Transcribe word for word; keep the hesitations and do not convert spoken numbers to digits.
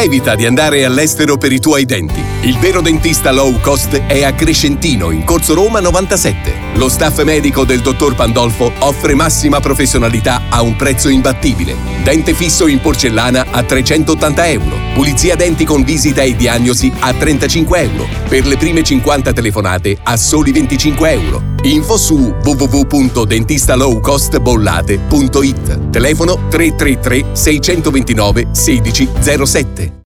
Evita di andare all'estero per i tuoi denti. Il vero dentista low cost è a Crescentino, in Corso Roma novantasette. Lo staff medico del dottor Pandolfo offre massima professionalità a un prezzo imbattibile. Dente fisso in porcellana a trecentottanta euro. Pulizia denti con visita e diagnosi a trentacinque euro. Per le prime cinquanta telefonate a soli venticinque euro. Info su w w w punto dentistalowcostbollate punto it. Telefono tre tre tre sei due nove uno sei zero sette.